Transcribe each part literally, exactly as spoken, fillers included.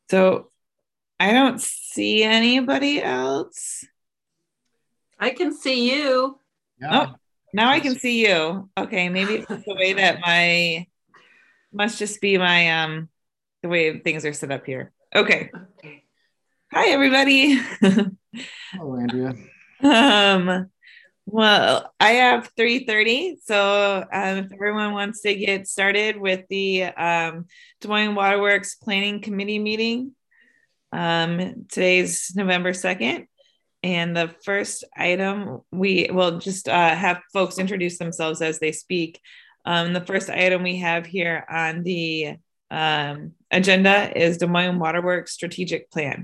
So I don't see anybody else. I can see you. Yeah. Oh, now I can see you. Okay, maybe it's the way that my must just be my um the way things are set up here. Okay. Okay. Hi everybody. Hello, Andrea. um well, I have three thirty, so um, if everyone wants to get started with the um, Des Moines Waterworks Planning Committee meeting. Um, today's November second, and the first item, we will just uh, have folks introduce themselves as they speak. Um, the first item we have here on the um, agenda is Des Moines Waterworks Strategic Plan.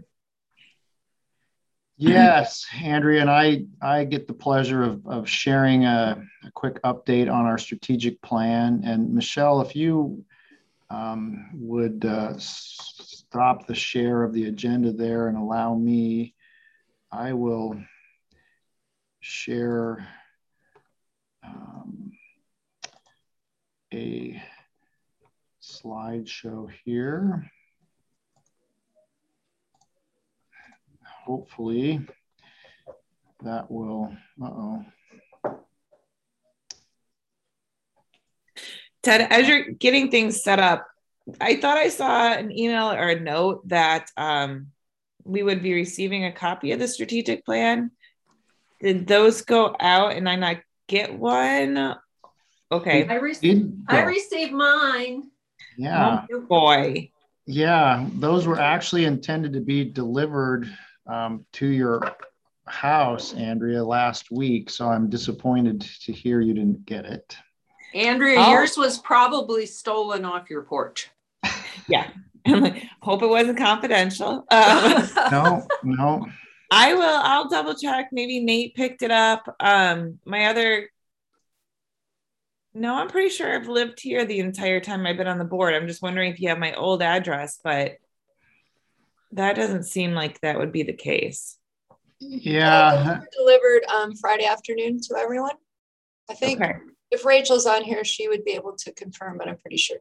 Yes, Andrea, and I, I get the pleasure of, of sharing a, a quick update on our strategic plan. And Michelle, if you um, would uh, stop the share of the agenda there and allow me, I will share um, a slideshow here. Hopefully that will, uh-oh. Ted, as you're getting things set up, I thought I saw an email or a note that um, we would be receiving a copy of the strategic plan. Did those go out and I not get one? Okay. I, re- I received mine. Yeah. Oh, boy. Yeah, those were actually intended to be delivered um, to your house, Andrea, last week. So I'm disappointed to hear you didn't get it. Andrea, oh. Yours was probably stolen off your porch. Yeah. Hope it wasn't confidential. Um, no, no. I will, I'll double check. Maybe Nate picked it up. Um, my other, no, I'm pretty sure I've lived here the entire time I've been on the board. I'm just wondering if you have my old address, but that doesn't seem like that would be the case. Yeah. Delivered um, Friday afternoon to everyone. I think okay. If Rachel's on here, she would be able to confirm, but I'm pretty sure.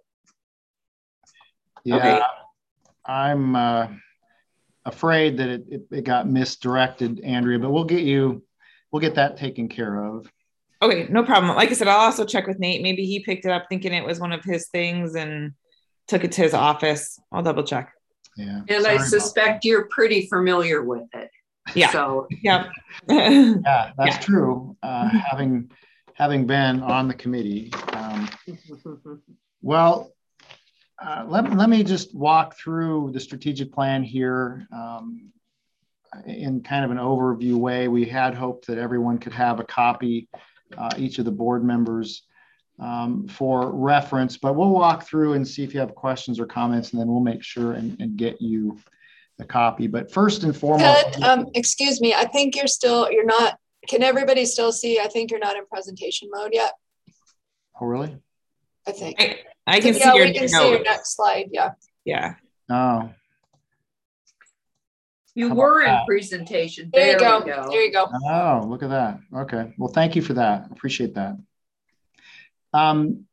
Yeah, okay. I'm uh, afraid that it, it, it got misdirected, Andrea, but we'll get you, we'll get that taken care of. Okay, no problem. Like I said, I'll also check with Nate. Maybe he picked it up thinking it was one of his things and took it to his office. I'll double check. Yeah. And I suspect you're pretty familiar with it. Yeah. So yeah. yeah, that's yeah. true. Uh, having having been on the committee. Um, well, uh, let, let me just walk through the strategic plan here um, in kind of an overview way. We had hoped that everyone could have a copy, uh, each of the board members um, for reference, but we'll walk through and see if you have questions or comments, and then we'll make sure and, and get you the copy. But first and foremost, Ted, um, excuse me, I think you're still, you're not, can everybody still see? I think you're not in presentation mode yet. Oh, really? I think. I, I can so, see yeah, your we can notes. see your next slide. Yeah. Yeah. Oh. You were in that? Presentation. There, there you go. We go. There you go. Oh, look at that. Okay. Well, thank you for that. Appreciate that. Um,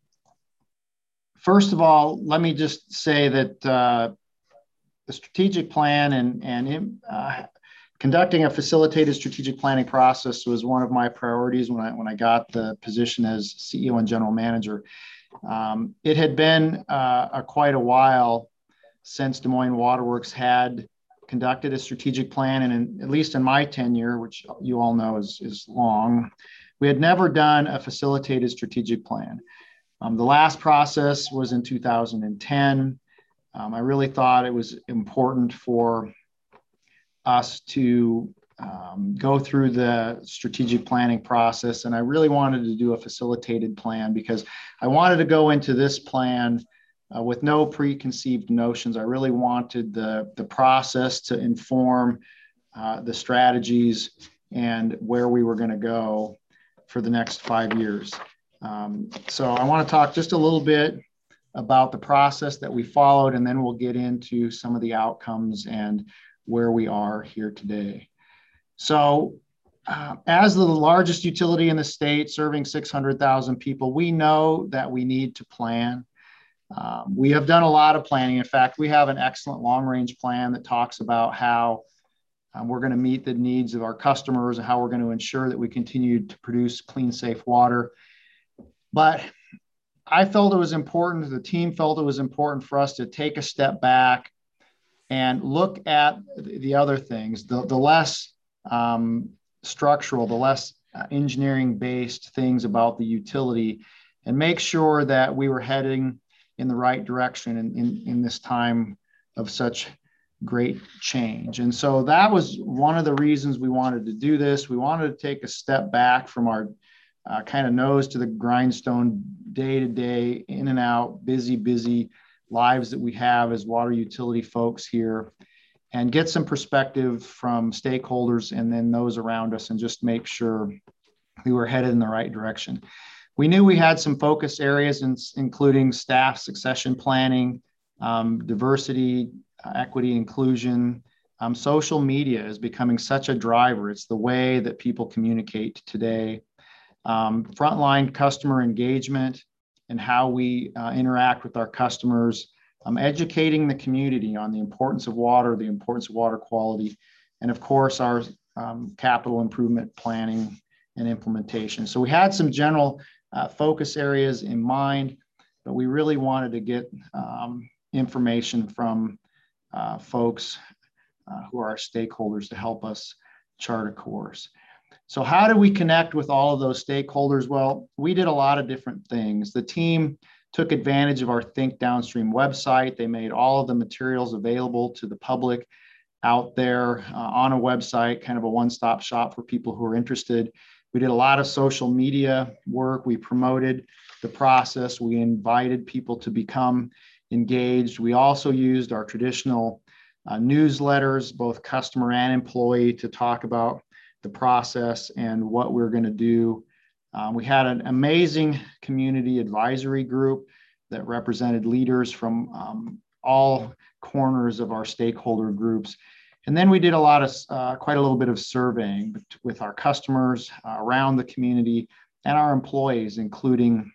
first of all, let me just say that uh, the strategic plan and, and uh, conducting a facilitated strategic planning process was one of my priorities when I, when I got the position as C E O and general manager. Um, it had been uh, a, quite a while since Des Moines Waterworks had conducted a strategic plan, and in, at least in my tenure, which you all know is, is long, we had never done a facilitated strategic plan. Um, the last process was in two thousand ten. Um, I really thought it was important for us to um, go through the strategic planning process, and I really wanted to do a facilitated plan because I wanted to go into this plan uh, with no preconceived notions. I really wanted the, the process to inform uh, the strategies and where we were going to go for the next five years. Um, so I want to talk just a little bit about the process that we followed, and then we'll get into some of the outcomes and where we are here today. So uh, as the largest utility in the state serving six hundred thousand people, we know that we need to plan. Um, we have done a lot of planning. In fact, we have an excellent long-range plan that talks about how um, we're going to meet the needs of our customers and how we're going to ensure that we continue to produce clean, safe water. But I felt it was important, the team felt it was important for us to take a step back and look at the other things, the, the less um, structural, the less uh, engineering-based things about the utility, and make sure that we were heading in the right direction in, in, in this time of such great change. And so that was one of the reasons we wanted to do this. We wanted to take a step back from our uh, kind of nose to the grindstone, day to day, in and out, busy, busy lives that we have as water utility folks here, and get some perspective from stakeholders and then those around us, and just make sure we were headed in the right direction. We knew we had some focus areas, in, including staff succession planning, um, diversity, uh, equity, inclusion. Um, social media is becoming such a driver. It's the way that people communicate today. Um, frontline customer engagement and how we uh, interact with our customers, um, educating the community on the importance of water, the importance of water quality, and of course, our um, capital improvement planning and implementation. So we had some general uh, focus areas in mind, but we really wanted to get um, information from uh, folks uh, who are our stakeholders to help us chart a course. So how do we connect with all of those stakeholders? Well, we did a lot of different things. The team took advantage of our Think Downstream website. They made all of the materials available to the public out there uh, on a website, kind of a one-stop shop for people who are interested. We did a lot of social media work. We promoted the process. We invited people to become engaged. We also used our traditional uh, newsletters, both customer and employee, to talk about the process and what we're going to do. Um, we had an amazing community advisory group that represented leaders from um, all corners of our stakeholder groups. And then we did a lot of, uh, quite a little bit of surveying with our customers uh, around the community and our employees, including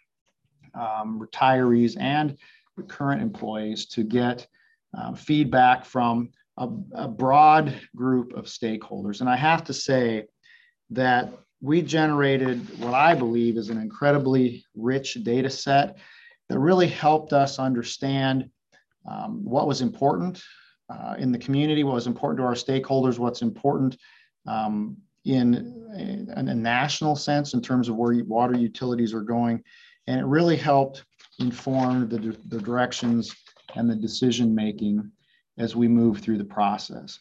um, retirees and current employees, to get uh, feedback from A, a broad group of stakeholders. And I have to say that we generated what I believe is an incredibly rich data set that really helped us understand um, what was important uh, in the community, what was important to our stakeholders, what's important um, in, a, in a national sense in terms of where water utilities are going. And it really helped inform the, the directions and the decision-making as we move through the process.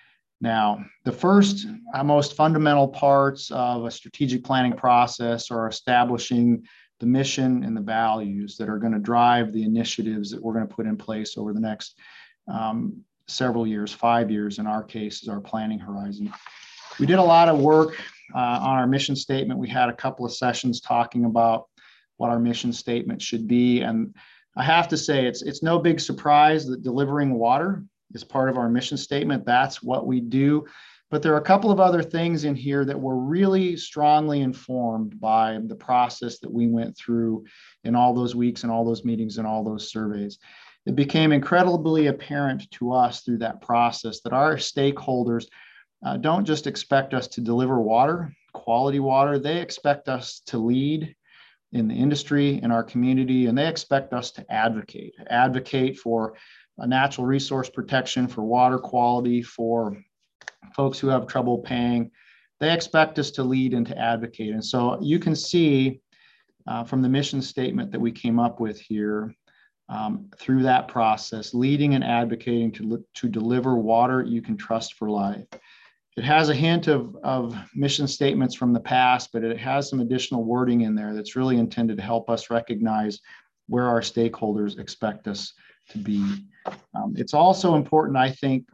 Now, the first, uh, most fundamental parts of a strategic planning process are establishing the mission and the values that are going to drive the initiatives that we're going to put in place over the next um, several years, five years in our case, is our planning horizon. We did a lot of work uh, on our mission statement. We had a couple of sessions talking about what our mission statement should be. And I have to say, it's, it's no big surprise that delivering water is part of our mission statement. That's what we do. But there are a couple of other things in here that were really strongly informed by the process that we went through in all those weeks and all those meetings and all those surveys. It became incredibly apparent to us through that process that our stakeholders uh, don't just expect us to deliver water, quality water. They expect us to lead in the industry, in our community, and they expect us to advocate, advocate for a natural resource protection, for water quality, for folks who have trouble paying. They expect us to lead and to advocate. And so you can see uh, from the mission statement that we came up with here, um, through that process, leading and advocating to, to deliver water you can trust for life. It has a hint of, of mission statements from the past, but it has some additional wording in there that's really intended to help us recognize where our stakeholders expect us to be. Um, it's also important, I think,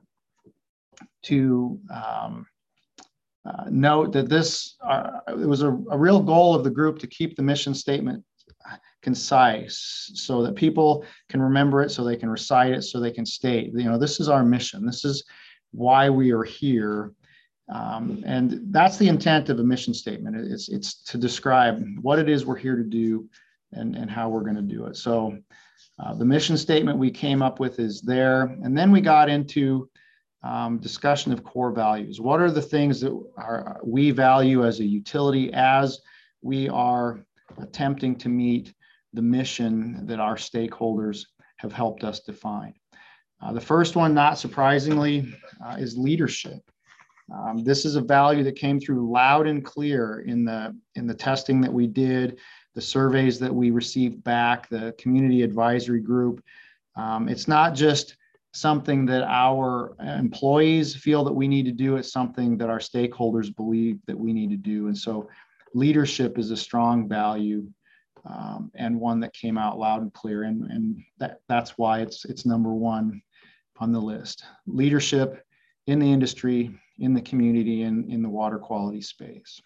to um, uh, note that this, uh, it was a, a real goal of the group to keep the mission statement concise so that people can remember it, so they can recite it, so they can state, you know, this is our mission. This is why we are here. Um, and that's the intent of a mission statement. It's, it's to describe what it is we're here to do and, and how we're going to do it. So Uh, the mission statement we came up with is there. And then we got into um, discussion of core values. What are the things that are, we value as a utility as we are attempting to meet the mission that our stakeholders have helped us define? Uh, the first one, not surprisingly, uh, is leadership. Um, this is a value that came through loud and clear in the, in the testing that we did, the surveys that we received back, the community advisory group. Um, it's not just something that our employees feel that we need to do, it's something that our stakeholders believe that we need to do. And so leadership is a strong value um, and one that came out loud and clear. And, and that, that's why it's, it's number one on the list. Leadership in the industry, in the community, and in the water quality space.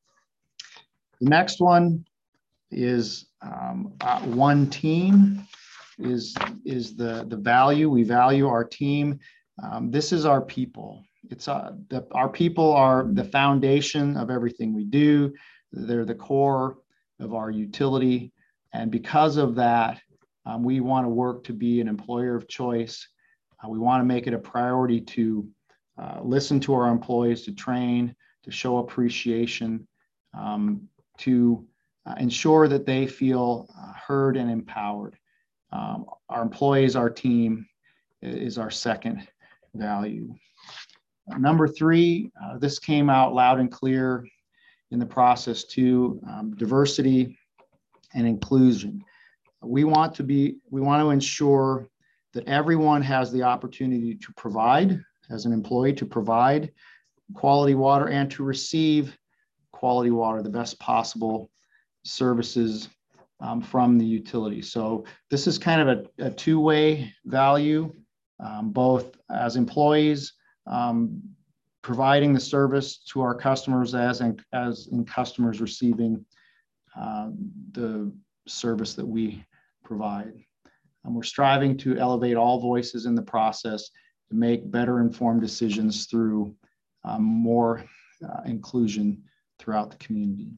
The next one is um, uh, one team. Is, is the, the value. We value our team. Um, this is our people. It's uh, the, our people are the foundation of everything we do. They're the core of our utility. And because of that, um, we want to work to be an employer of choice. Uh, we want to make it a priority to uh, listen to our employees, to train, to show appreciation, um, to uh, ensure that they feel uh, heard and empowered. Um, our employees, our team is our second value. Uh, number three, uh, this came out loud and clear in the process too, um, diversity and inclusion. We want to be, we want to ensure that everyone has the opportunity to provide, as an employee, to provide quality water and to receive quality water, the best possible services Um, from the utility. So this is kind of a, a two-way value, um, both as employees, um, providing the service to our customers as in, as in customers receiving uh, the service that we provide. And we're striving to elevate all voices in the process to make better informed decisions through um, more uh, inclusion throughout the community.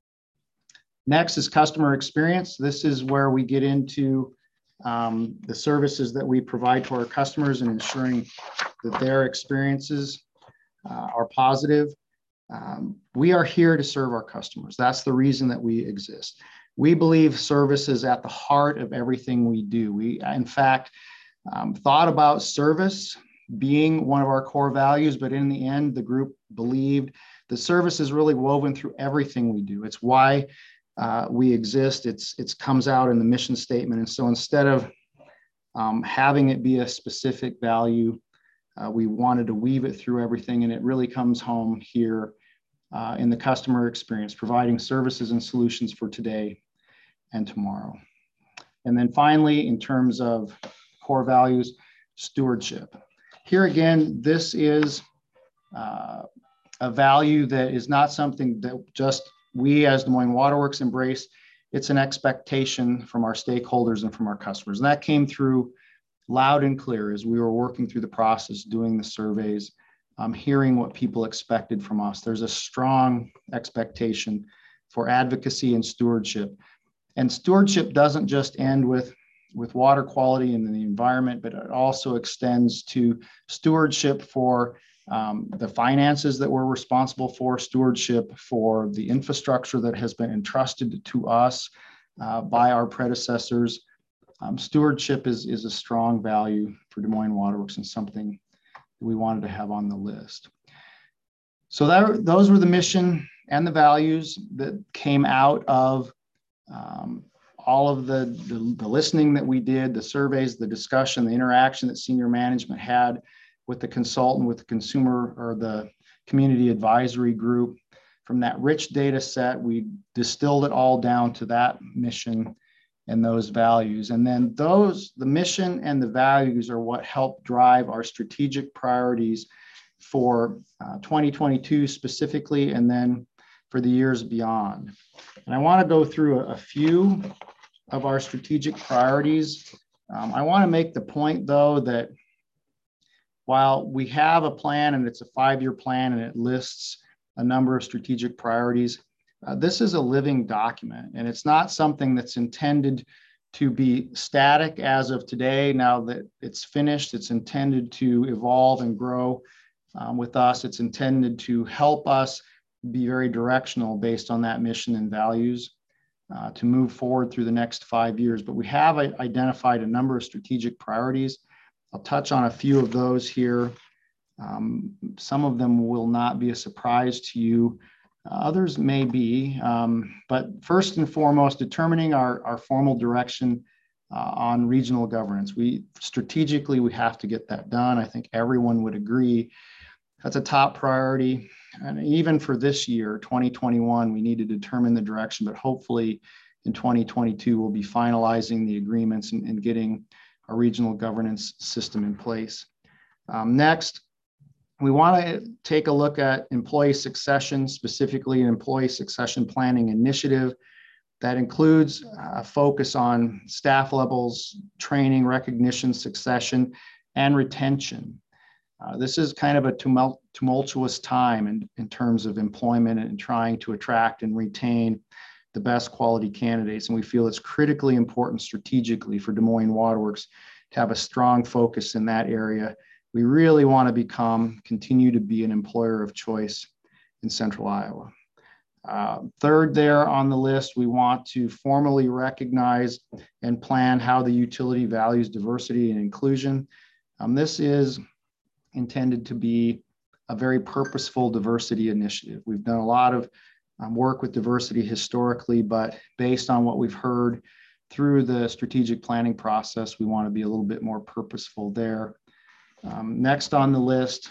Next is customer experience. This is where we get into um, the services that we provide to our customers and ensuring that their experiences uh, are positive. Um, we are here to serve our customers. That's the reason that we exist. We believe service is at the heart of everything we do. We, in fact, um, thought about service being one of our core values, but in the end, the group believed the service is really woven through everything we do. It's why uh, we exist. It's it comes out in the mission statement. And so instead of um, having it be a specific value, uh, we wanted to weave it through everything, and it really comes home here uh, in the customer experience, providing services and solutions for today and tomorrow. And then finally, in terms of core values, stewardship. Here again, this is uh, a value that is not something that just we as Des Moines Waterworks embrace. It's an expectation from our stakeholders and from our customers. And that came through loud and clear as we were working through the process, doing the surveys, um, hearing what people expected from us. There's a strong expectation for advocacy and stewardship. And stewardship doesn't just end with, with water quality and the environment, but it also extends to stewardship for um, the finances that we're responsible for, stewardship for the infrastructure that has been entrusted to us uh, by our predecessors. Um, stewardship is, is a strong value for Des Moines Waterworks and something that we wanted to have on the list. So that, those were the mission and the values that came out of um, all of the, the, the listening that we did, the surveys, the discussion, the interaction that senior management had with the consultant, with the consumer or the community advisory group. From that rich data set, we distilled it all down to that mission and those values. And then those, the mission and the values are what help drive our strategic priorities for uh, twenty twenty-two specifically, and then for the years beyond. And I want to go through a, a few of our strategic priorities. Um, I want to make the point though that while we have a plan and it's a five-year plan and it lists a number of strategic priorities, Uh, this is a living document, and it's not something that's intended to be static as of today. Now that it's finished, it's intended to evolve and grow um, with us. It's intended to help us be very directional based on that mission and values uh, to move forward through the next five years. But we have identified a number of strategic priorities. I'll touch on a few of those here. Um, some of them will not be a surprise to you. Uh, others may be, um, but first and foremost, determining our, our formal direction uh, on regional governance. We strategically, we have to get that done. I think everyone would agree that's a top priority. And even for this year, twenty twenty-one, we need to determine the direction, but hopefully in twenty twenty-two, we'll be finalizing the agreements and, and getting a regional governance system in place. Um, next, we want to take a look at employee succession, specifically an employee succession planning initiative that includes a focus on staff levels, training, recognition, succession, and retention. Uh, this is kind of a tumult, tumultuous time in, in terms of employment and trying to attract and retain the best quality candidates. And we feel it's critically important strategically for Des Moines Waterworks to have a strong focus in that area. We really want to become, continue to be an employer of choice in Central Iowa. Uh, third there on the list, we want to formally recognize and plan how the utility values diversity and inclusion. Um, this is intended to be a very purposeful diversity initiative. We've done a lot of um, work with diversity historically, but based on what we've heard through the strategic planning process, we want to be a little bit more purposeful there. Um, next on the list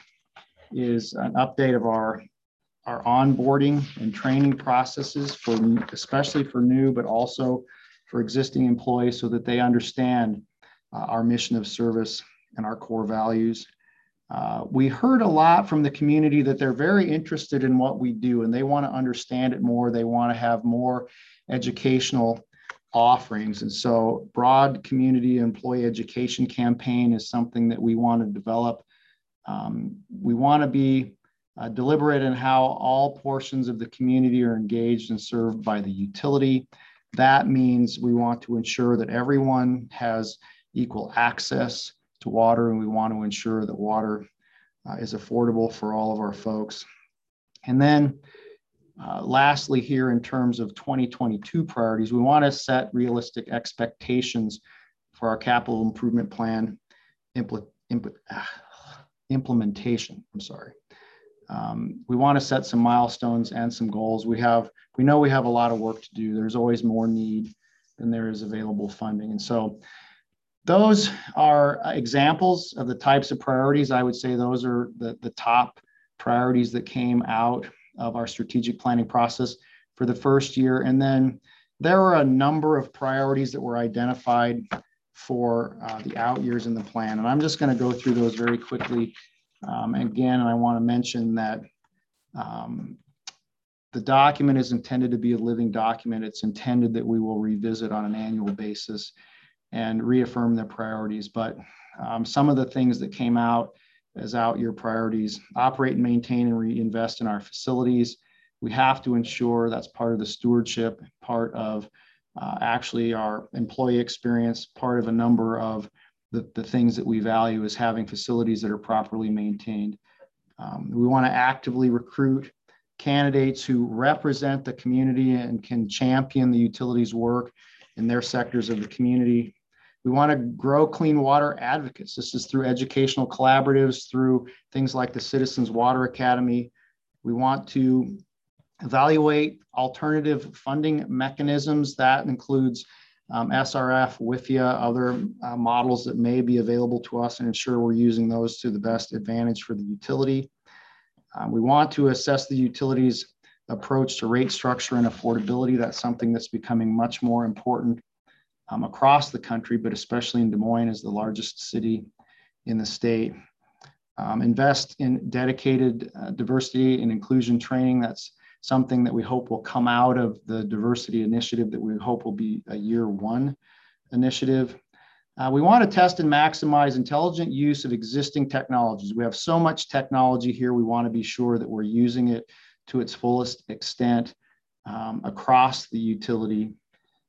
is an update of our, our onboarding and training processes, for especially for new, but also for existing employees so that they understand uh, our mission of service and our core values. Uh, we heard a lot from the community that they're very interested in what we do and they want to understand it more. They want to have more educational offerings. And so broad community employee education campaign is something that we want to develop. Um, we want to be uh, deliberate in how all portions of the community are engaged and served by the utility. That means we want to ensure that everyone has equal access to water, and we want to ensure that water uh, is affordable for all of our folks. And then uh, lastly here, in terms of twenty twenty-two priorities, we want to set realistic expectations for our capital improvement plan impl impl ah, implementation. I'm sorry. Um, we want to set some milestones and some goals. We have, we know we have a lot of work to do. There's always more need than there is available funding. And so those are examples of the types of priorities. I would say those are the, the top priorities that came out of our strategic planning process for the first year. And then there are a number of priorities that were identified for uh, the out years in the plan. And I'm just going to go through those very quickly. Um, again, I want to mention that um, the document is intended to be a living document. It's intended that we will revisit on an annual basis and reaffirm their priorities. But um, some of the things that came out as out year priorities: operate and maintain and reinvest in our facilities. We have to ensure that's part of the stewardship, part of uh, actually our employee experience, part of a number of the, the things that we value is having facilities that are properly maintained. Um, we want to actively recruit candidates who represent the community and can champion the utilities work in their sectors of the community. We want to grow clean water advocates. This is through educational collaboratives, through things like the Citizens Water Academy. We want to evaluate alternative funding mechanisms. That includes um, S R F, W I F I A, other uh, models that may be available to us, and ensure we're using those to the best advantage for the utility. Um, we want to assess the utility's approach to rate structure and affordability. That's something that's becoming much more important um, across the country, but especially in Des Moines as the largest city in the state. Um, invest in dedicated uh, diversity and inclusion training. That's something that we hope will come out of the diversity initiative that we hope will be a year one initiative. Uh, we want to test and maximize intelligent use of existing technologies. We have so much technology here. We want to be sure that we're using it to its fullest extent um, across the utility.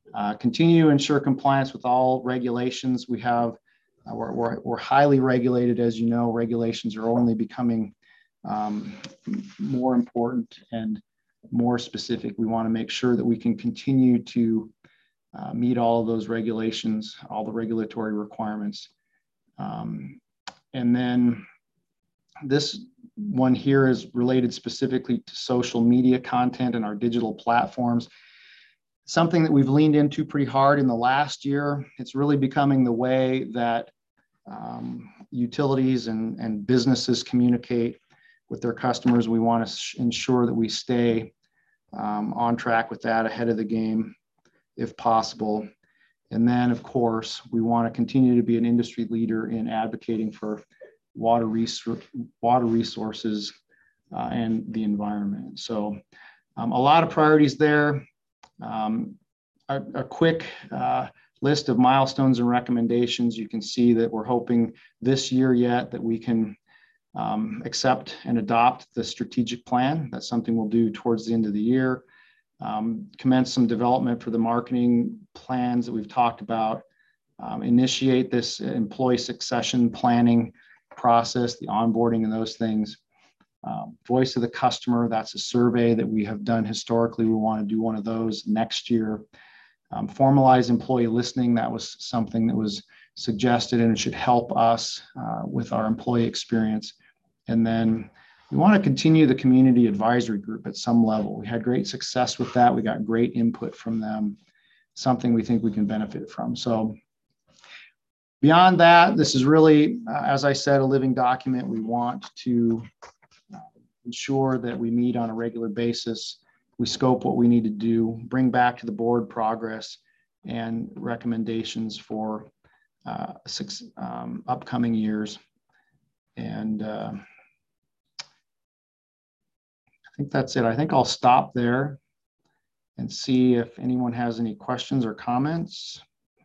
uh, continue to ensure compliance with all regulations. We have, uh, we're, we're, we're highly regulated, as you know. Regulations are only becoming um, more important and more specific. We want to make sure that we can continue to uh, meet all of those regulations, all the regulatory requirements. Um, and then this one here is related specifically to social media content and our digital platforms. Something that we've leaned into pretty hard in the last year. It's really becoming the way that um, utilities and, and businesses communicate with their customers. We want to ensure that we stay um, on track with that, ahead of the game, if possible. And then, of course, we want to continue to be an industry leader in advocating for water, res water resources uh, and the environment. So um, a lot of priorities there. Um, a, a quick uh, list of milestones and recommendations. You can see that we're hoping this year yet that we can um, accept and adopt the strategic plan. That's something we'll do towards the end of the year. Um, commence some development for the marketing plans that we've talked about. Um, initiate this employee succession planning process, the onboarding and those things. Um, voice of the customer, that's a survey that we have done historically. We want to do one of those next year. Um, formalize employee listening, that was something that was suggested and it should help us uh, with our employee experience. And then we want to continue the community advisory group at some level. We had great success with that. We got great input from them, something we think we can benefit from. So beyond that, this is really, uh, as I said, a living document. We want to uh, ensure that we meet on a regular basis. We scope what we need to do, bring back to the board progress and recommendations for uh, six um, upcoming years. And uh, I think that's it. I think I'll stop there and see if anyone has any questions or comments.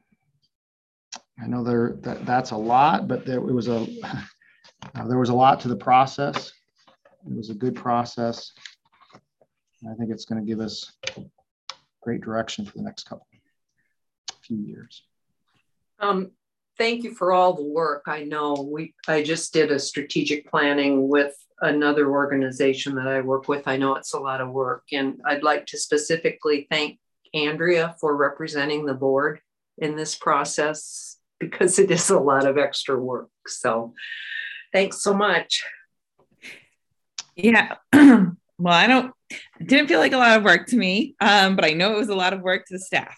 I know there that, that's a lot, but there it was a uh, there was a lot to the process. It was a good process. I think it's going to give us great direction for the next couple few years. Um, thank you for all the work. I know we I just did a strategic planning with another organization that I work with. I know it's a lot of work, and I'd like to specifically thank Andrea for representing the board in this process, because it is a lot of extra work. So thanks so much. Yeah. Well, I don't, it didn't feel like a lot of work to me, um, but I know it was a lot of work to the staff.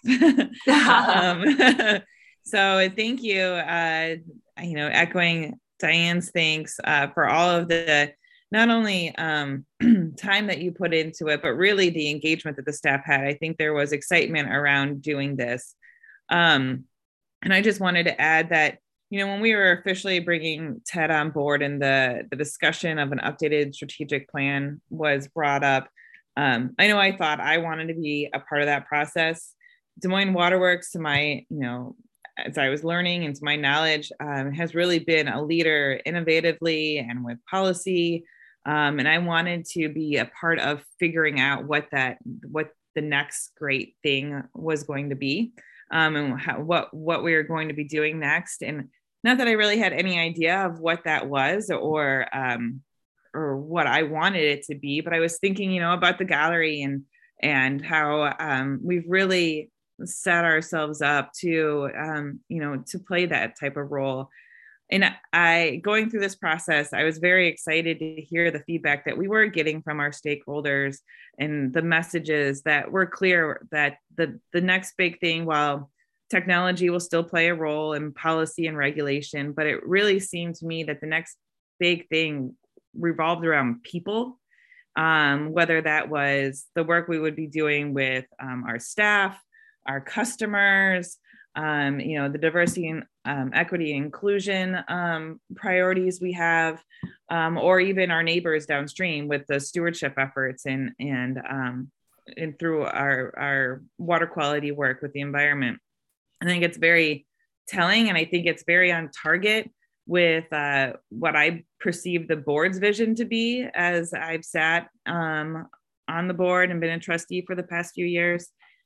um, so thank you, uh, you know, echoing Diane's thanks uh, for all of the, not only um, time that you put into it, but really the engagement that the staff had. I think there was excitement around doing this. Um, and I just wanted to add that, you know, when we were officially bringing Ted on board and the, the discussion of an updated strategic plan was brought up, um, I know I thought I wanted to be a part of that process. Des Moines Waterworks, to my, you know, as I was learning and to my knowledge, um, has really been a leader innovatively and with policy. Um, and I wanted to be a part of figuring out what that, what the next great thing was going to be. Um, and how, what what we were going to be doing next, and not that I really had any idea of what that was or um, or what I wanted it to be, but I was thinking, you know, about the gallery and and how um, we've really set ourselves up to um, you know, to play that type of role. And I, going through this process, I was very excited to hear the feedback that we were getting from our stakeholders and the messages that were clear that the, the next big thing, while technology will still play a role in policy and regulation, but it really seemed to me that the next big thing revolved around people, um, whether that was the work we would be doing with um, our staff, our customers, Um, you know, the diversity and um, equity and inclusion um, priorities we have, um, or even our neighbors downstream with the stewardship efforts and and um, and through our our water quality work with the environment. I think it's very telling, and I think it's very on target with uh, what I perceive the board's vision to be, as I've sat um, on the board and been a trustee for the past few years.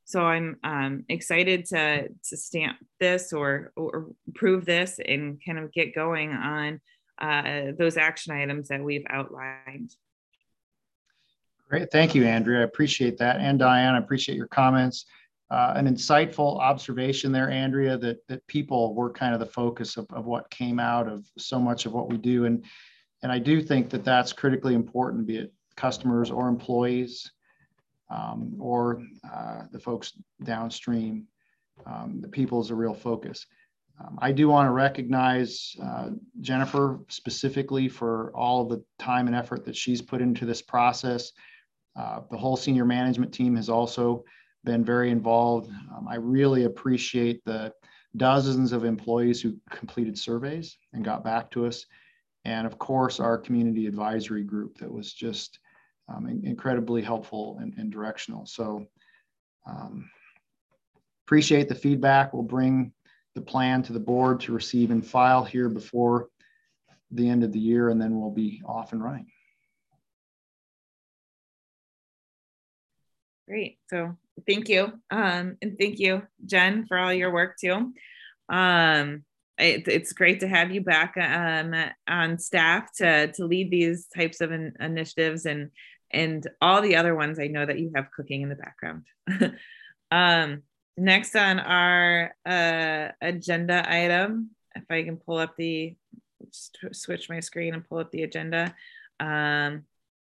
So I'm um, excited to, to stamp this or, or prove this and kind of get going on uh, those action items that we've outlined. Great. Thank you, Andrea. I appreciate that. And Diane, I appreciate your comments. Uh, an insightful observation there, Andrea, that, that people were kind of the focus of, of what came out of so much of what we do. And, and I do think that that's critically important, be it customers or employees um, or uh, the folks downstream. Um, the people is a real focus. Um, I do want to recognize uh, Jennifer specifically for all of the time and effort that she's put into this process. Uh, the whole senior management team has also been very involved. Um, I really appreciate the dozens of employees who completed surveys and got back to us. And of course, our community advisory group that was just um, incredibly helpful and, and directional. So um, appreciate the feedback. We'll bring the plan to the board to receive and file here before the end of the year, and then we'll be off and running. Great. So thank you. Um, and thank you, Jen, for all your work too. Um, it, it's great to have you back um, on staff to, to lead these types of in, initiatives and, and all the other ones I know that you have cooking in the background. um, next on our uh, agenda item, if I can pull up the, switch my screen and pull up the agenda. Um,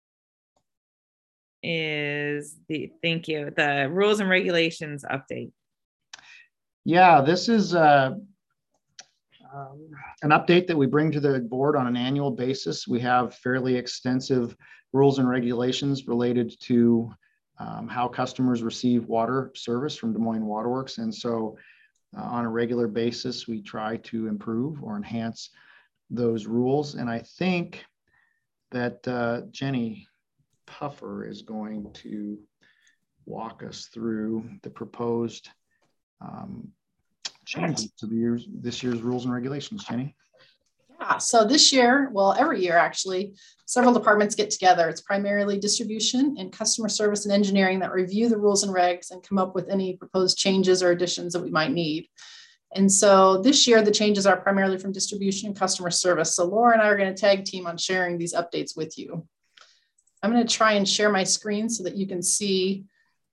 is the, thank you, the rules and regulations update. Yeah, this is uh, um, an update that we bring to the board on an annual basis. We have fairly extensive rules and regulations related to um, how customers receive water service from Des Moines Waterworks. And so uh, on a regular basis, we try to improve or enhance those rules. And I think that uh, Jenny Puffer is going to walk us through the proposed um, changes to the year's, this year's rules and regulations. Jenny? Yeah, so this year, well, every year actually, several departments get together. It's primarily distribution and customer service and engineering that review the rules and regs and come up with any proposed changes or additions that we might need. And so this year, the changes are primarily from distribution and customer service. So Laura and I are going to tag team on sharing these updates with you. I'm going to try and share my screen so that you can see.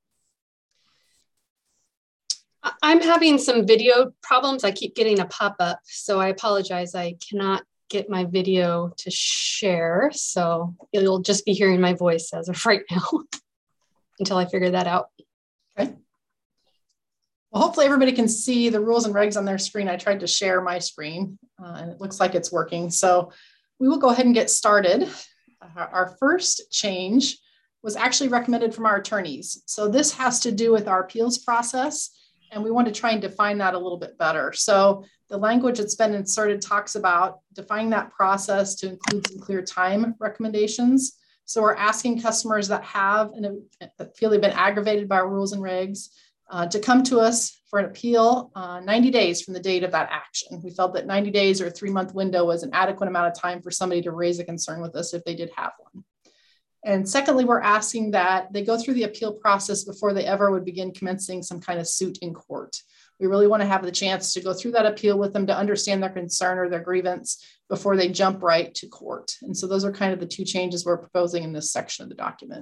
I'm having some video problems. I keep getting a pop-up, so I apologize. I cannot get my video to share, so you'll just be hearing my voice as of right now until I figure that out. Okay. Well, hopefully everybody can see the rules and regs on their screen. I tried to share my screen, uh, and it looks like it's working. So we will go ahead and get started. Our first change was actually recommended from our attorneys. So this has to do with our appeals process, and we want to try and define that a little bit better. So the language that's been inserted talks about defining that process to include some clear time recommendations. So we're asking customers that have and that feel they've been aggravated by our rules and regs uh, to come to us for an appeal uh, ninety days from the date of that action. We felt that ninety days or a three month window was an adequate amount of time for somebody to raise a concern with us if they did have one. And secondly, we're asking that they go through the appeal process before they ever would begin commencing some kind of suit in court. We really want to have the chance to go through that appeal with them to understand their concern or their grievance before they jump right to court. And so those are kind of the two changes we're proposing in this section of the document.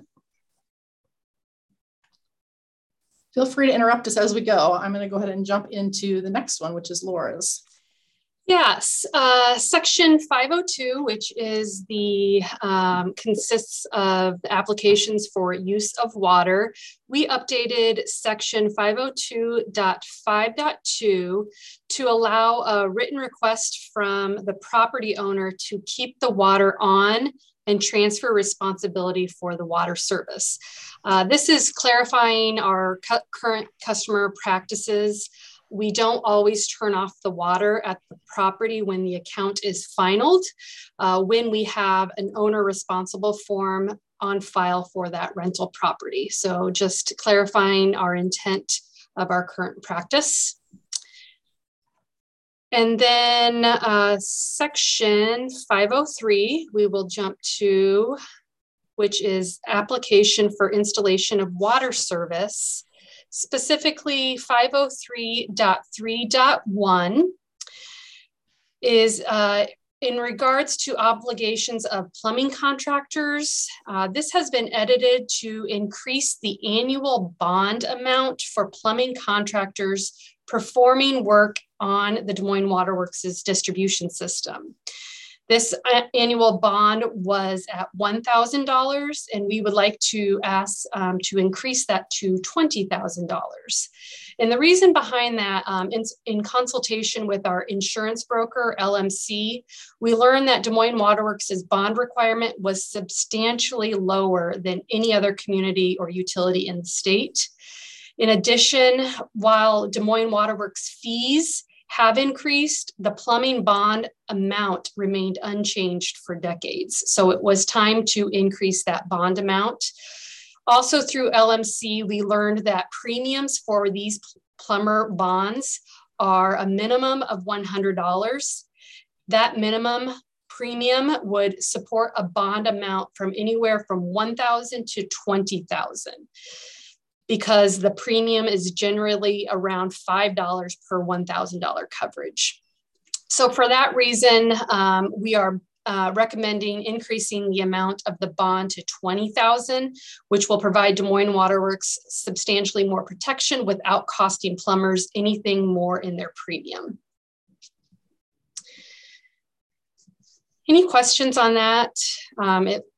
Feel free to interrupt us as we go. I'm going to go ahead and jump into the next one, which is Laura's. Yes, uh, section five oh two, which is the um, consists of the applications for use of water. We updated section five oh two point five point two to allow a written request from the property owner to keep the water on and transfer responsibility for the water service. Uh, this is clarifying our cu current customer practices. We don't always turn off the water at the property when the account is finalized, uh, when we have an owner responsible form on file for that rental property. So just clarifying our intent of our current practice. And then uh, section five oh three, we will jump to, which is application for installation of water service. Specifically, five oh three point three point one is uh, in regards to obligations of plumbing contractors. Uh, this has been edited to increase the annual bond amount for plumbing contractors performing work on the Des Moines Water Works' distribution system. This annual bond was at one thousand dollars, and we would like to ask um, to increase that to twenty thousand dollars. And the reason behind that, um, in, in consultation with our insurance broker, L M C, we learned that Des Moines Water Works' bond requirement was substantially lower than any other community or utility in the state. In addition, while Des Moines Water Works fees have increased, the plumbing bond amount remained unchanged for decades. So it was time to increase that bond amount. Also through L M C, we learned that premiums for these plumber bonds are a minimum of one hundred dollars. That minimum premium would support a bond amount from anywhere from one thousand dollars to twenty thousand dollars. Because the premium is generally around five dollars per one thousand dollars coverage. So for that reason, um, we are uh, recommending increasing the amount of the bond to twenty thousand dollars, which will provide Des Moines Water Works substantially more protection without costing plumbers anything more in their premium. Any questions on that? Um, it,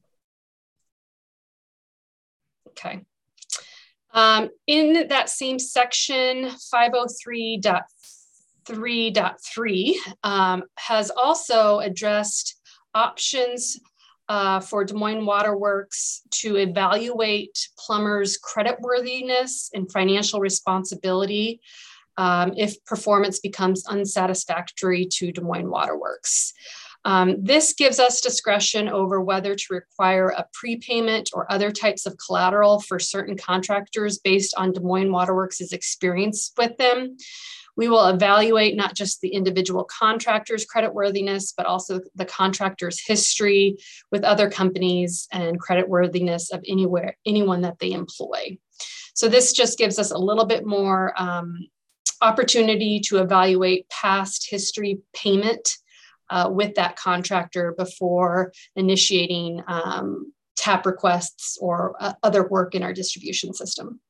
okay. Um, in that same section, five oh three point three point three um, has also addressed options uh, for Des Moines Water Works to evaluate plumbers' creditworthiness and financial responsibility um, if performance becomes unsatisfactory to Des Moines Water Works. Um, this gives us discretion over whether to require a prepayment or other types of collateral for certain contractors based on Des Moines Water Works' experience with them. We will evaluate not just the individual contractor's creditworthiness, but also the contractor's history with other companies and creditworthiness of anywhere, anyone that they employ. So this just gives us a little bit more um, opportunity to evaluate past history payment Uh, with that contractor before initiating um, tap requests or uh, other work in our distribution system.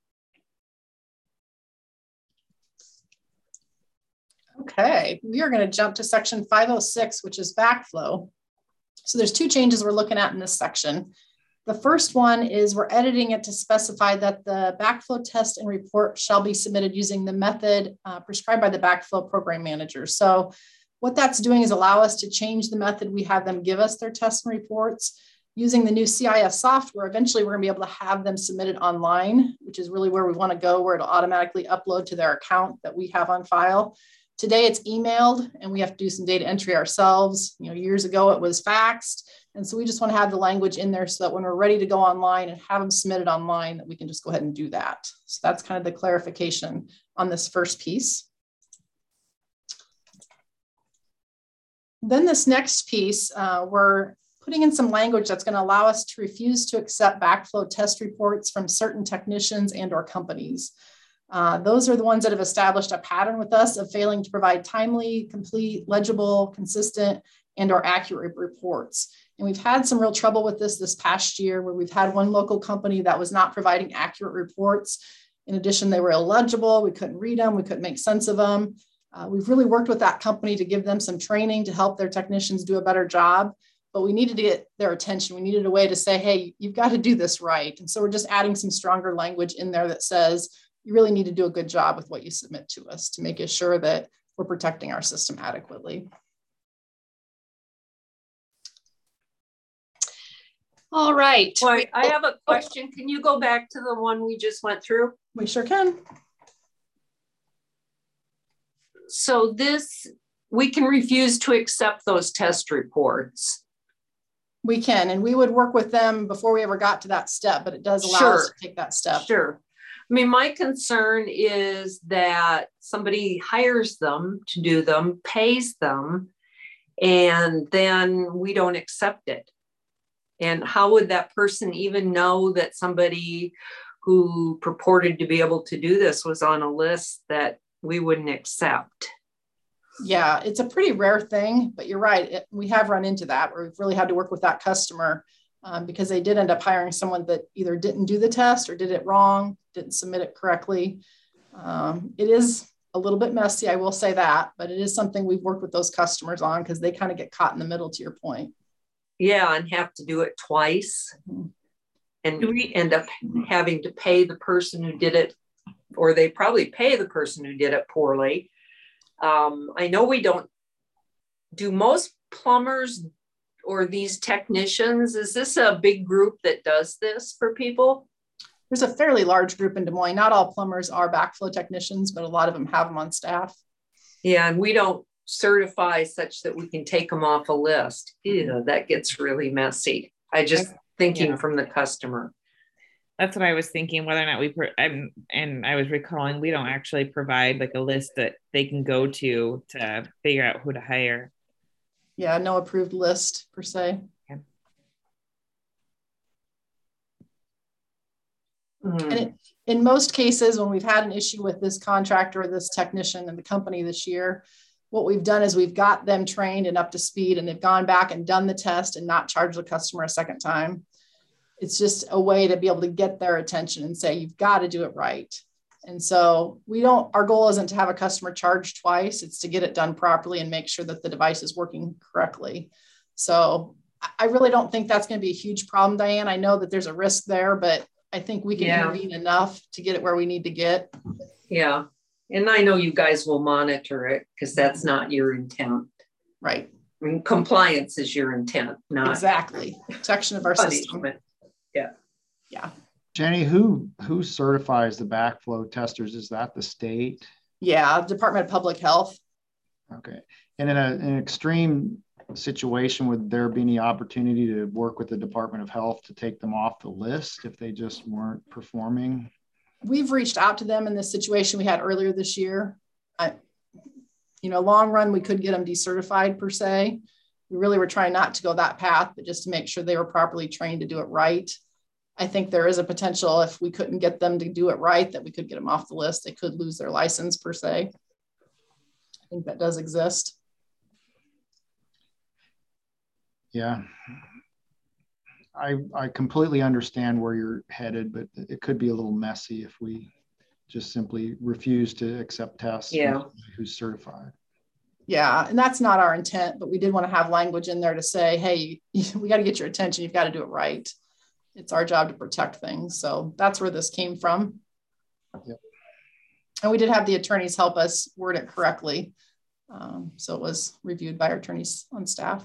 Okay, we are going to jump to section five oh six, which is backflow. So there's two changes we're looking at in this section. The first one is we're editing it to specify that the backflow test and report shall be submitted using the method uh, prescribed by the backflow program manager. So what that's doing is allow us to change the method we have them give us their tests and reports. Using the new C I S software, eventually we're gonna be able to have them submitted online, which is really where we wanna go, where it'll automatically upload to their account that we have on file. Today it's emailed and we have to do some data entry ourselves. You know, years ago it was faxed. And so we just wanna have the language in there so that when we're ready to go online and have them submitted online, that we can just go ahead and do that. So that's kind of the clarification on this first piece. Then this next piece, uh, we're putting in some language that's going to allow us to refuse to accept backflow test reports from certain technicians and or companies. Uh, those are the ones that have established a pattern with us of failing to provide timely, complete, legible, consistent, and or accurate reports. And we've had some real trouble with this this past year where we've had one local company that was not providing accurate reports. In addition, they were illegible. We couldn't read them. We couldn't make sense of them. Uh, we've really worked with that company to give them some training to help their technicians do a better job, but we needed to get their attention. We needed a way to say, hey, you've got to do this right. And so we're just adding some stronger language in there that says, you really need to do a good job with what you submit to us to make sure that we're protecting our system adequately. All right. Well, I have a question. Can you go back to the one we just went through? We sure can. So this, we can refuse to accept those test reports. We can, and we would work with them before we ever got to that step, but it does allow Sure. us to take that step. Sure. I mean, my concern is that somebody hires them to do them, pays them, and then we don't accept it. And how would that person even know that somebody who purported to be able to do this was on a list that we wouldn't accept. Yeah, it's a pretty rare thing, but you're right. It, we have run into that where we've really had to work with that customer um, because they did end up hiring someone that either didn't do the test or did it wrong, didn't submit it correctly. Um, it is a little bit messy, I will say that, but it is something we've worked with those customers on because they kind of get caught in the middle, to your point. Yeah, and have to do it twice. Mm-hmm. And we end up having to pay the person who did it, or they probably pay the person who did it poorly. Um, I know we don't do most plumbers or these technicians. Is this a big group that does this for people? There's a fairly large group in Des Moines. Not all plumbers are backflow technicians, but a lot of them have them on staff. Yeah, and we don't certify such that we can take them off a list. Ew, that gets really messy. I just That's, thinking yeah. from the customer. That's what I was thinking, whether or not we, pro- I'm, and I was recalling, we don't actually provide like a list that they can go to to figure out who to hire. Yeah, no approved list per se. Okay. Mm. And it, in most cases, when we've had an issue with this contractor or this technician and the company this year, what we've done is we've got them trained and up to speed, and they've gone back and done the test and not charged the customer a second time. It's just a way to be able to get their attention and say, you've got to do it right. And so we don't, our goal isn't to have a customer charge twice. It's to get it done properly and make sure that the device is working correctly. So I really don't think that's going to be a huge problem, Diane. I know that there's a risk there, but I think we can yeah. intervene enough to get it where we need to get. Yeah. And I know you guys will monitor it because that's not your intent. Right. I mean, compliance is your intent, not exactly protection of our punishment. system. Yeah. Yeah. Jenny, who who certifies the backflow testers? Is that the state? Yeah, Department of Public Health. Okay. And in a, an extreme situation, would there be any opportunity to work with the Department of Health to take them off the list if they just weren't performing? We've reached out to them in this situation we had earlier this year. I, you know, long run, we could get them decertified per se. We really were trying not to go that path, but just to make sure they were properly trained to do it right. I think there is a potential if we couldn't get them to do it right, that we could get them off the list. They could lose their license per se. I think that does exist. Yeah. I, I completely understand where you're headed, but it could be a little messy if we just simply refuse to accept tests yeah. who's certified. Yeah, and that's not our intent, but we did want to have language in there to say, hey, we got to get your attention. You've got to do it right. It's our job to protect things. So that's where this came from. Yep. And we did have the attorneys help us word it correctly. Um, so it was reviewed by our attorneys on staff.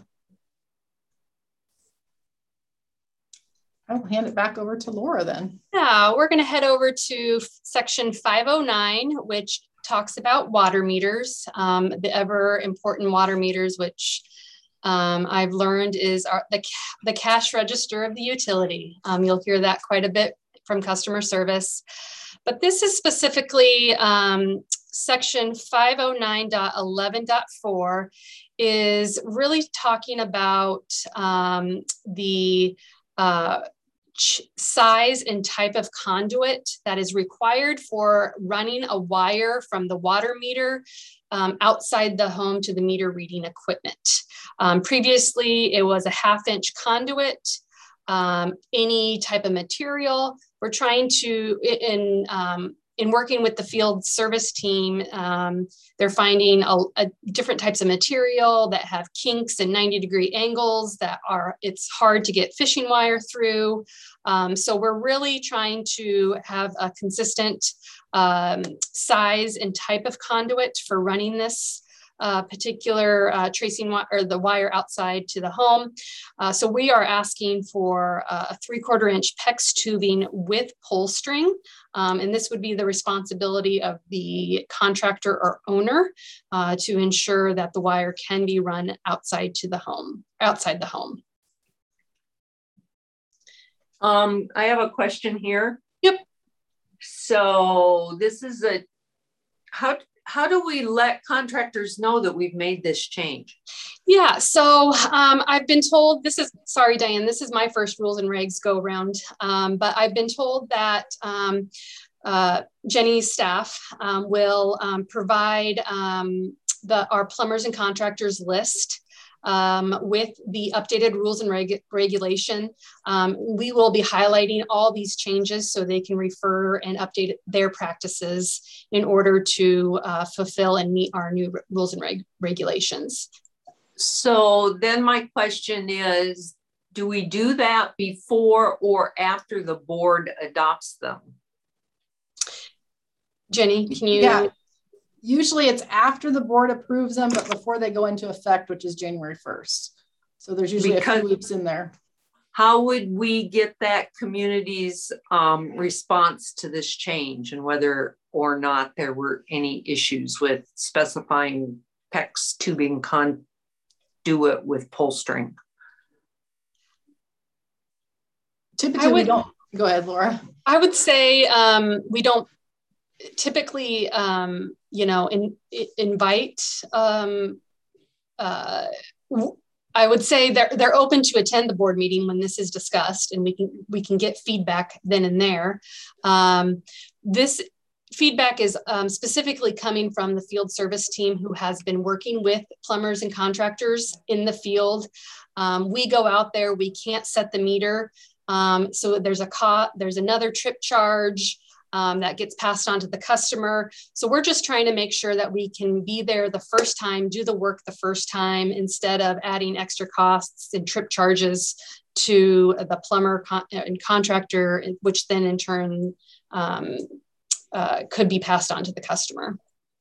I'll hand it back over to Laura then. Yeah, we're going to head over to section five oh nine, which talks about water meters, um, the ever important water meters, which um, I've learned is our, the, the cash register of the utility. Um, you'll hear that quite a bit from customer service. But this is specifically um, section five oh nine point eleven point four is really talking about um, the uh, size and type of conduit that is required for running a wire from the water meter um, outside the home to the meter reading equipment. Um, previously, it was a half inch conduit, um, any type of material. We're trying to, in, um, in working with the field service team, um, they're finding a, a different types of material that have kinks and ninety degree angles that are, it's hard to get fishing wire through. Um, so we're really trying to have a consistent um, size and type of conduit for running this uh, particular uh, tracing wire or the wire outside to the home. Uh, so we are asking for uh, a three quarter inch PEX tubing with pull string. Um, and this would be the responsibility of the contractor or owner uh, to ensure that the wire can be run outside to the home, outside the home. Um, I have a question here. Yep. So this is a, how, how do we let contractors know that we've made this change? Yeah, so um, I've been told, this is, sorry, Diane, this is my first rules and regs go around, um, but I've been told that um, uh, Jenny's staff um, will um, provide um, the, our plumbers and contractors list um, with the updated rules and reg regulation. Um, we will be highlighting all these changes so they can refer and update their practices in order to uh, fulfill and meet our new rules and reg regulations. So then my question is, do we do that before or after the board adopts them? Jenny, can you? Yeah, usually it's after the board approves them, but before they go into effect, which is January first. So there's usually because a few weeks in there. How would we get that community's um, response to this change and whether or not there were any issues with specifying PEX tubing con do it with pull string? Typically, would, we don't. Go ahead, Laura. I would say um, we don't typically, um, you know, in, in, invite. Um, uh, I would say they're they're open to attend the board meeting when this is discussed, and we can we can get feedback then and there. Um, this. Feedback is um, specifically coming from the field service team who has been working with plumbers and contractors in the field. Um, we go out there, we can't set the meter. Um, so there's a co there's another trip charge um, that gets passed on to the customer. So we're just trying to make sure that we can be there the first time, do the work the first time, instead of adding extra costs and trip charges to the plumber con and contractor, which then in turn, um, Uh, could be passed on to the customer.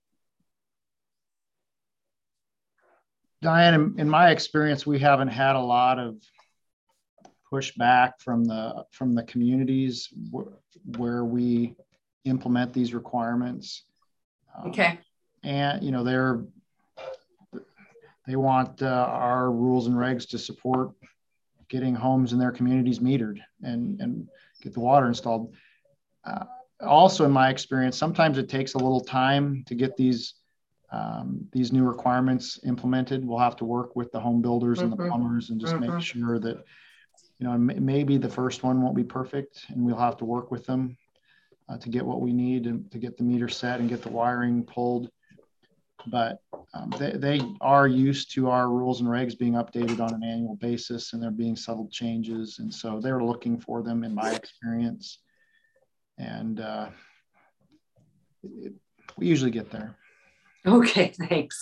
Diane, in, in my experience, we haven't had a lot of pushback from the from the communities wh where we implement these requirements. Um, okay. And you know they're they want uh, our rules and regs to support getting homes in their communities metered and and get the water installed. Uh, Also, in my experience, sometimes it takes a little time to get these um, these new requirements implemented. We'll have to work with the home builders mm-hmm. and the plumbers and just mm-hmm. make sure that, you know, maybe the first one won't be perfect, and we'll have to work with them uh, to get what we need and to get the meter set and get the wiring pulled. But um, they, they are used to our rules and regs being updated on an annual basis, and there being subtle changes. And so they're looking for them, in my experience. And uh, it, we usually get there. Okay, thanks.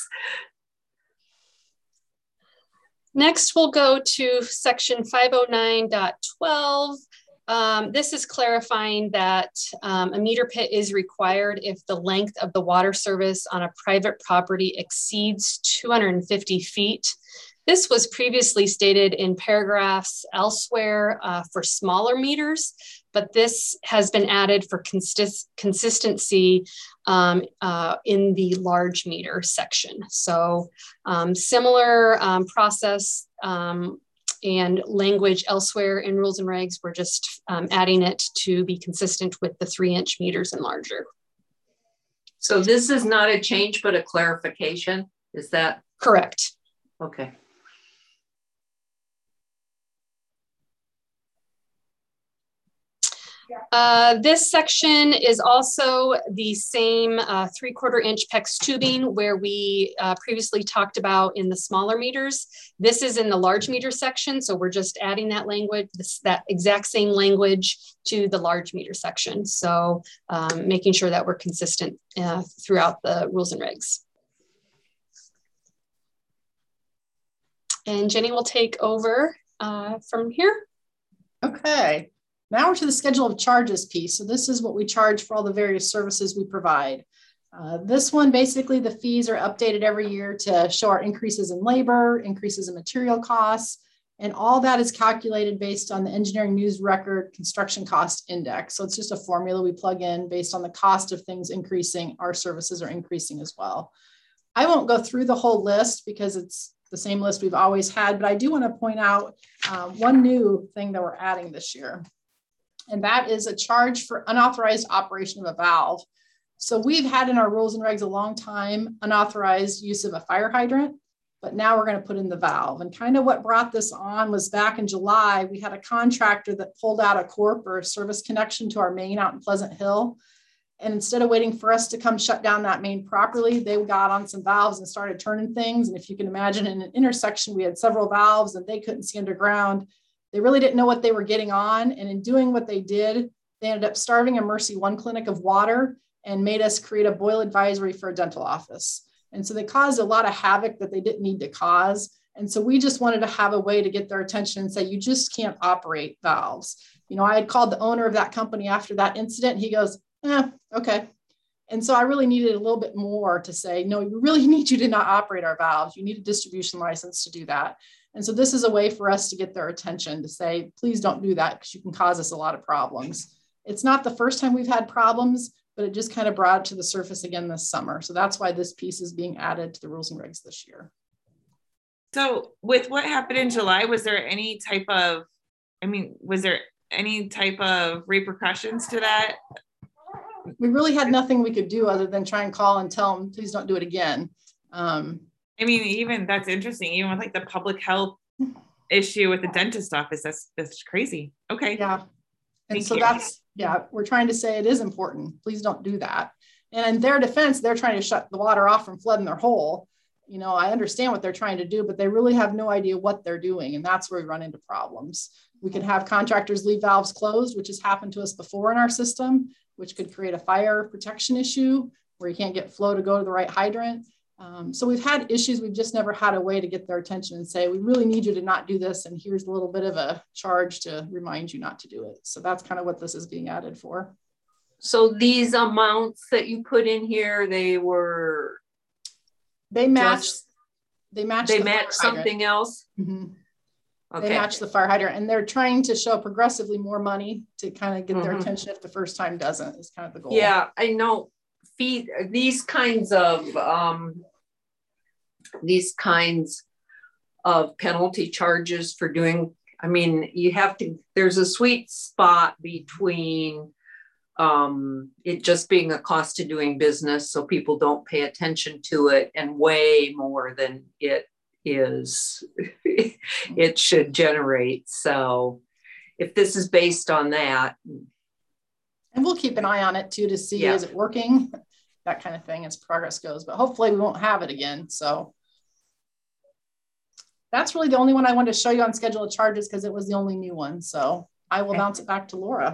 Next, we'll go to section five oh nine point twelve. Um, this is clarifying that um, a meter pit is required if the length of the water service on a private property exceeds two hundred fifty feet. This was previously stated in paragraphs elsewhere uh, for smaller meters, but this has been added for consist consistency um, uh, in the large meter section. So um, similar um, process um, and language elsewhere in rules and regs. We're just um, adding it to be consistent with the three inch meters and larger. So this is not a change, but a clarification. Is that correct? Okay. Uh, this section is also the same uh, three quarter inch PEX tubing where we uh, previously talked about in the smaller meters. This is in the large meter section. So we're just adding that language, this, that exact same language to the large meter section. So um, making sure that we're consistent uh, throughout the rules and regs. And Jenny will take over uh, from here. Okay. Now we're to the schedule of charges piece. So this is what we charge for all the various services we provide. Uh, this one, basically the fees are updated every year to show our increases in labor, increases in material costs, and all that is calculated based on the Engineering News Record Construction Cost Index. So it's just a formula we plug in based on the cost of things increasing, our services are increasing as well. I won't go through the whole list because it's the same list we've always had, but I do want to point out uh, one new thing that we're adding this year. And that is a charge for unauthorized operation of a valve. So we've had in our rules and regs a long time unauthorized use of a fire hydrant. but now we're going to put in the valve. And kind of what brought this on was back in July, we had a contractor that pulled out a corp or a service connection to our main out in Pleasant Hill. And instead of waiting for us to come shut down that main properly, they got on some valves and started turning things. And if you can imagine, in an intersection, we had several valves and they couldn't see underground. They really didn't know what they were getting on. And in doing what they did, they ended up starving a Mercy One clinic of water and made us create a boil advisory for a dental office. And so they caused a lot of havoc that they didn't need to cause. And so we just wanted to have a way to get their attention and say, you just can't operate valves. You know, I had called the owner of that company after that incident. He goes, eh, okay. And so I really needed a little bit more to say, no, we really need you to not operate our valves. You need a distribution license to do that. And so this is a way for us to get their attention to say, please don't do that because you can cause us a lot of problems. It's not the first time we've had problems, but it just kind of brought it to the surface again this summer. So that's why this piece is being added to the rules and regs this year. So with what happened in July, was there any type of, I mean, was there any type of repercussions to that? We really had nothing we could do other than try and call and tell them, please don't do it again. Um, I mean, even that's interesting, even with like the public health issue with the dentist office, that's, that's crazy. Okay. Yeah. And Thank so you. that's, yeah, we're trying to say it is important. Please don't do that. And in their defense, they're trying to shut the water off from flooding their hole. You know, I understand what they're trying to do, but they really have no idea what they're doing. And that's where we run into problems. We can have contractors leave valves closed, which has happened to us before in our system, which could create a fire protection issue where you can't get flow to go to the right hydrant. Um, so we've had issues. We've just never had a way to get their attention and say, we really need you to not do this. And here's a little bit of a charge to remind you not to do it. So that's kind of what this is being added for. So these amounts that you put in here, they were They match. just, They match. they the match something else. Mm-hmm. Okay. They match the fire hydrant, and they're trying to show progressively more money to kind of get Mm-hmm. their attention if the first time doesn't, is kind of the goal. Yeah, I know. Fee, these kinds of um, these kinds of penalty charges for doing, I mean, you have to, there's a sweet spot between um, it just being a cost of doing business so people don't pay attention to it, and way more than it is, it should generate. So if this is based on that. And we'll keep an eye on it too, to see, Yeah. is it working? That kind of thing as progress goes, but hopefully we won't have it again. So that's really the only one I wanted to show you on schedule of charges because it was the only new one. So I will bounce it back to Laura.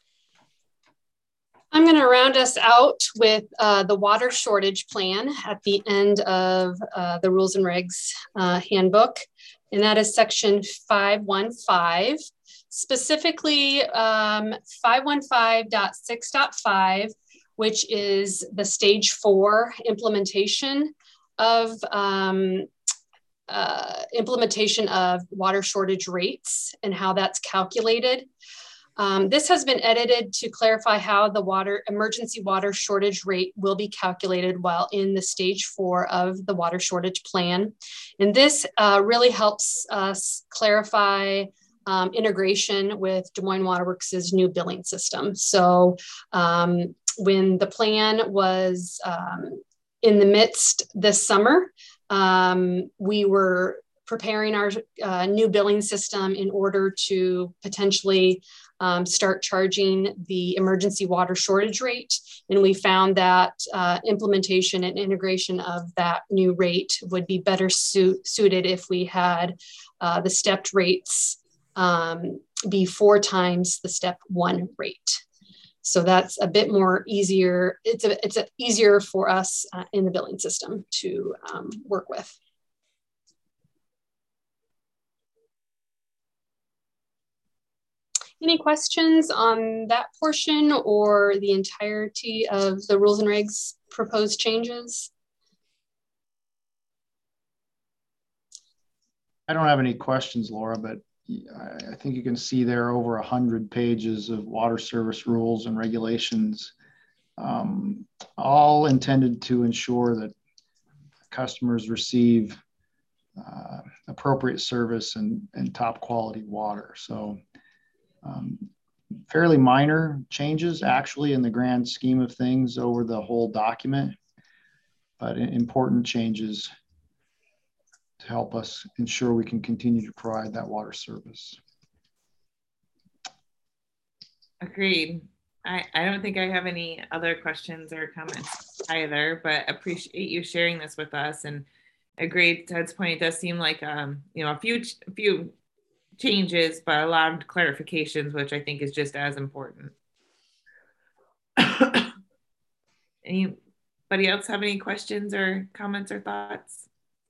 I'm going to round us out with uh, the water shortage plan at the end of uh, the rules and regs uh, handbook. And that is section five one five. Specifically, um, five one five point six point five, which is the stage four implementation of um, uh, implementation of water shortage rates and how that's calculated. Um, this has been edited to clarify how the water emergency water shortage rate will be calculated while in the stage four of the water shortage plan. And this uh, really helps us clarify Um, integration with Des Moines Waterworks' new billing system. So um, when the plan was um, in the midst this summer, um, we were preparing our uh, new billing system in order to potentially um, start charging the emergency water shortage rate. And we found that uh, implementation and integration of that new rate would be better suit, suited if we had uh, the stepped rates um, be four times the step one rate. So that's a bit more easier. It's a, it's a easier for us uh, in the billing system to um, work with. Any questions on that portion or the entirety of the rules and regs proposed changes? I don't have any questions, Laura, but I think you can see there over a hundred pages of water service rules and regulations, um, all intended to ensure that customers receive uh, appropriate service and, and top quality water. So um, fairly minor changes actually in the grand scheme of things over the whole document, but important changes to help us ensure we can continue to provide that water service. Agreed. I, I don't think I have any other questions or comments either, but appreciate you sharing this with us. And agreed, Ted's point, it does seem like um, you know, a few a few changes, but a lot of clarifications, which I think is just as important. Anybody else have any questions or comments or thoughts?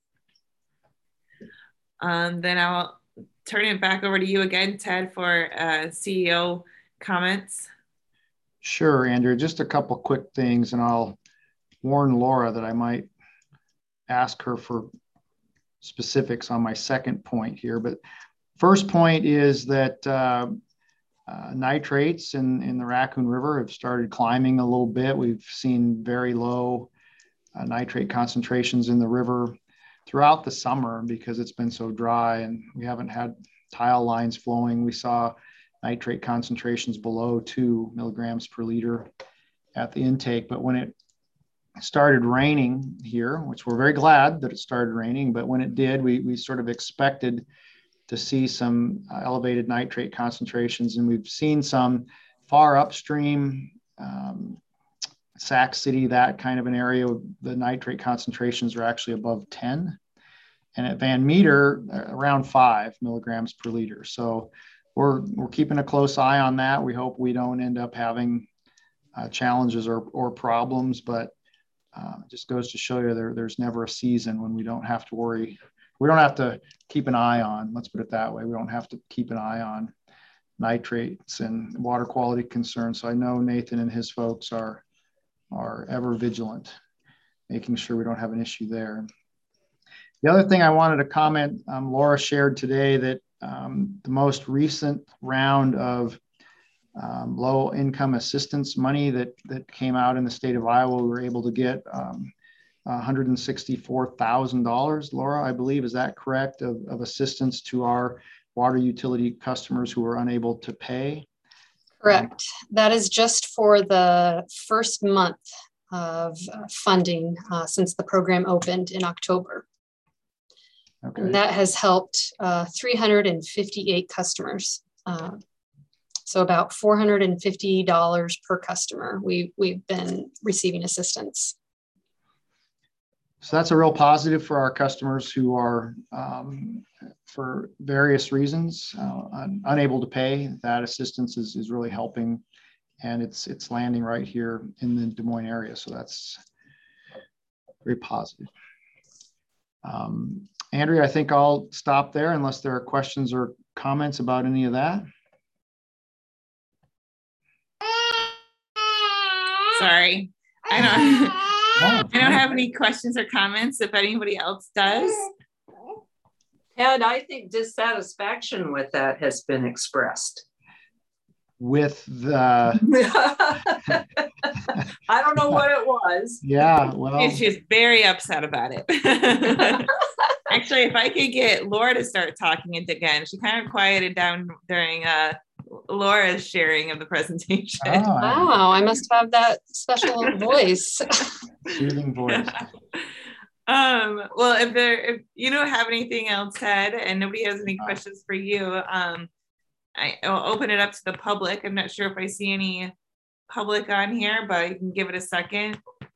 Um, then I'll turn it back over to you again, Ted, for uh, C E O comments. Sure, Andrew, just a couple quick things, and I'll warn Laura that I might ask her for specifics on my second point here. But first point is that uh, uh, nitrates in, in the Raccoon River have started climbing a little bit. We've seen very low uh, nitrate concentrations in the river throughout the summer because it's been so dry and we haven't had tile lines flowing. We saw nitrate concentrations below two milligrams per liter at the intake. But when it started raining here, which we're very glad that it started raining, but when it did, we, we sort of expected to see some uh, elevated nitrate concentrations. And we've seen some far upstream, um, Sac City, that kind of an area, the nitrate concentrations are actually above ten. And at Van Meter, around five milligrams per liter. So We're, we're keeping a close eye on that. We hope we don't end up having uh, challenges or, or problems, but uh, it just goes to show you there, there's never a season when we don't have to worry. We don't have to keep an eye on, let's put it that way. We don't have to keep an eye on nitrates and water quality concerns. So I know Nathan and his folks are, are ever vigilant, making sure we don't have an issue there. The other thing I wanted to comment, um, Laura shared today that Um, the most recent round of um, low income assistance money that, that came out in the state of Iowa, we were able to get um, one hundred sixty-four thousand dollars, Laura, I believe, is that correct, of, of assistance to our water utility customers who were unable to pay? Correct. Um, that is just for the first month of funding uh, since the program opened in October. Okay. And that has helped uh, three hundred fifty-eight customers. Uh, so about four hundred fifty dollars per customer, we, we've been receiving assistance. So that's a real positive for our customers who are, um, for various reasons, uh, un unable to pay. That assistance is, is really helping, and it's, it's landing right here in the Des Moines area. So that's very positive. Um, Andrea, I think I'll stop there unless there are questions or comments about any of that. Sorry, I don't, oh, I don't have any questions or comments. If anybody else does. Ted, I think dissatisfaction with that has been expressed. With the I don't know what it was. Yeah, well, she's very upset about it. Actually, if I could get Laura to start talking it again, she kind of quieted down during uh, Laura's sharing of the presentation. Oh, wow, I must have that special voice. Soothing voice. Um, well, if there, if you don't have anything else, Ted, and nobody has any questions for you, um, I, I'll open it up to the public. I'm not sure if I see any public on here, but you can give it a second.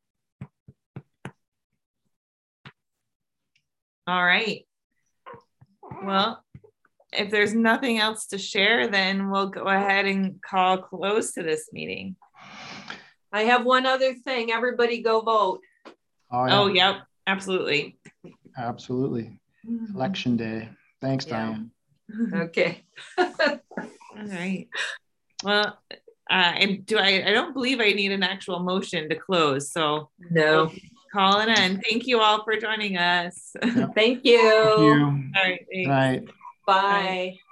All right. Well, if there's nothing else to share, then we'll go ahead and call close to this meeting. I have one other thing. Everybody go vote. Oh, yeah. Oh yep, absolutely. Absolutely. Election day. Thanks, yeah. Diane. Okay. All right. Well, uh, and do I, I don't believe I need an actual motion to close. So no. We'll call it in. Thank you all for joining us. Yep. Thank you. Thank you. All right. Good night. Bye. Bye.